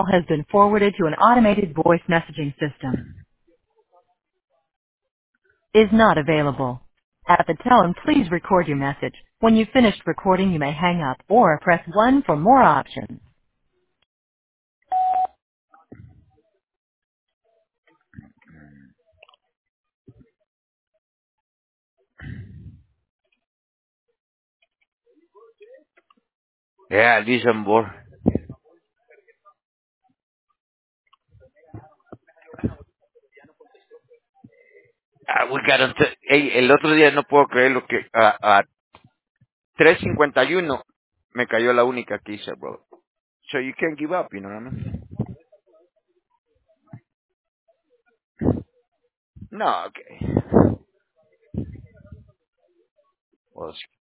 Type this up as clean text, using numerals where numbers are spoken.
has been forwarded to an automated voice messaging system. Is not available. At the tone, please record your message. When you've finished recording, you may hang up or press 1 for more options. Yeah, December. We got hey, el otro día no puedo creer lo que a 3:51 me cayó la única que hice, bro. So you can't give up, you know what I mean? No, okay. Well,